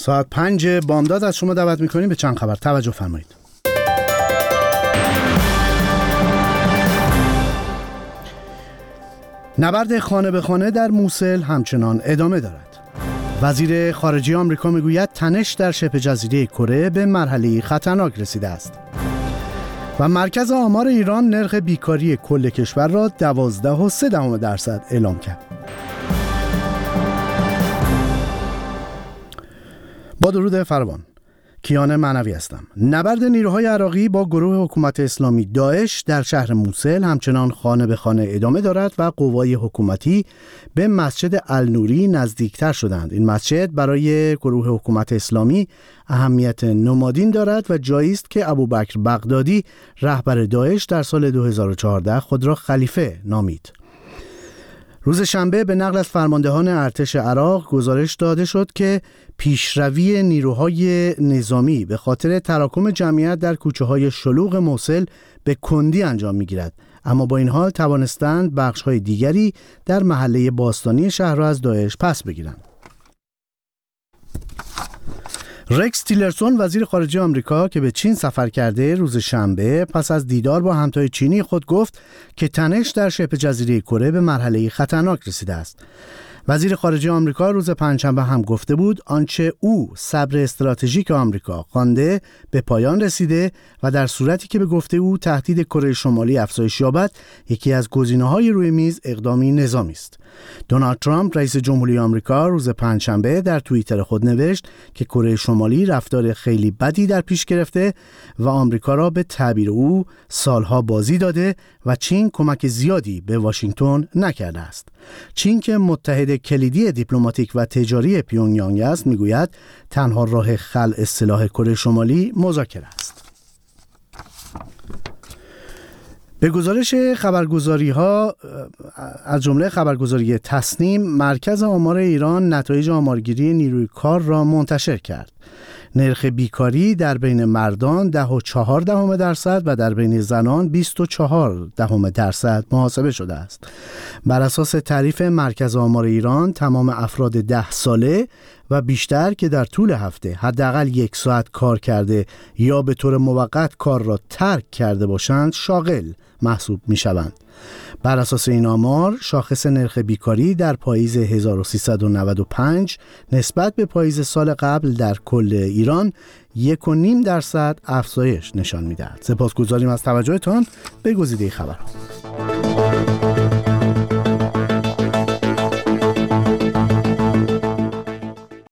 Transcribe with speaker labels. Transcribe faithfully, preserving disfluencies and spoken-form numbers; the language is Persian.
Speaker 1: ساعت پنج بامداد از شما دعوت میکنیم به چند خبر. توجه فرمایید. نبرد خانه به خانه در موسل همچنان ادامه دارد. وزیر خارجه آمریکا میگوید تنش در شبه جزیره کره به مرحله خطرناک رسیده است. و مرکز آمار ایران نرخ بیکاری کل کشور را دوازده و سه دهم درصد اعلام کرد. با درود فراوان، کیان معنوی هستم. نبرد نیروهای عراقی با گروه حکومت اسلامی داعش در شهر موسل همچنان خانه به خانه ادامه دارد و قوای حکومتی به مسجد النوری نزدیکتر شدند. این مسجد برای گروه حکومت اسلامی اهمیت نمادین دارد و جایی است که ابوبکر بغدادی رهبر داعش در سال دو هزار و چهارده خود را خلیفه نامید. روز شنبه به نقل از فرماندهان ارتش عراق گزارش داده شد که پیشروی نیروهای نظامی به خاطر تراکم جمعیت در کوچه‌های شلوغ موسل به کندی انجام می‌گیرد، اما با این حال توانستند بخش‌های دیگری در محله باستانی شهر را از داعش پس بگیرند. رکس تیلرسون وزیر خارجه آمریکا که به چین سفر کرده روز شنبه پس از دیدار با همتای چینی خود گفت که تنش در شبه جزیره کره به مرحله خطرناک رسیده است. وزیر خارجه آمریکا روز پنجشنبه هم گفته بود آنچه او صبر استراتژیک آمریکا خوانده به پایان رسیده و در صورتی که به گفته او تهدید کره شمالی افزایش یابد یکی از گزینه‌های روی میز اقدامی نظامی است. دونالد ترامپ رئیس جمهوری آمریکا روز پنجشنبه در توییتر خود نوشت که کره شمالی رفتار خیلی بدی در پیش گرفته و آمریکا را به تعبیر او سالها بازی داده و چین کمک زیادی به واشنگتن نکرده است. چین که متحد کلیدی دیپلماتیک و تجاری پیونگیانگ است میگوید تنها راه خلع سلاح کره شمالی مذاکره است. به گزارش خبرگزاری‌ها از جمله خبرگزاری تصنیم، مرکز آمار ایران نتایج آمارگیری نیروی کار را منتشر کرد. نرخ بیکاری در بین مردان ده و چهار دهم درصد و در بین زنان بیست و چهار دهم درصد محاسبه شده است. بر اساس تعریف مرکز آمار ایران تمام افراد ده ساله و بیشتر که در طول هفته حداقل یک ساعت کار کرده یا به طور موقت کار را ترک کرده باشند شاغل محسوب می شوند. بر اساس این آمار شاخص نرخ بیکاری در پاییز هزار و سیصد و نود و پنج نسبت به پاییز سال قبل در کل ایران یک و نیم درصد افزایش نشان می دهد. سپاسگزاریم از توجهتان به گزیده خبر.